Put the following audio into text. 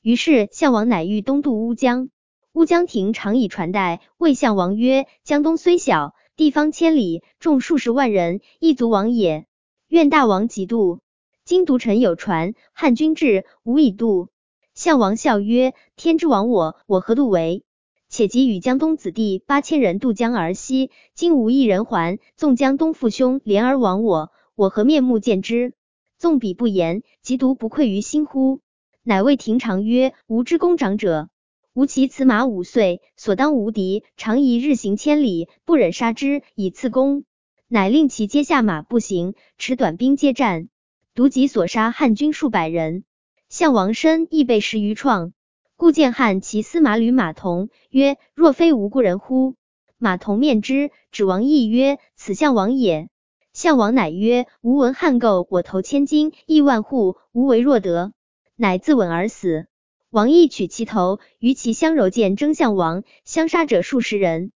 于是项王乃欲东渡乌江。乌江亭常以传代，谓项王曰：江东虽小，地方千里，众数十万人，亦足往也。愿大王即渡。今独臣有传，汉军至，无以渡。项王笑曰：天之亡我，我何渡为？且即与江东子弟8000人渡江而西，今无一人还，纵江东父兄连而亡我，我何面目见之？纵彼不言，即独不愧于心乎？乃谓廷常曰：吾之功长者，吾骑此马5岁，所当无敌，常一日行千里，不忍杀之，以赐功。乃令其皆下马步行，持短兵接战，独己所杀汉军数百人。项王身亦被10余创，故见汉骑司马吕马童，曰：若非无故人乎？马童面之，指王邑曰：此项王也。项王乃曰：吾闻汉构我投千金，亿万户，无为若得，乃自刎而死。王邑取其头，于其相柔见征项王，相杀者数十人。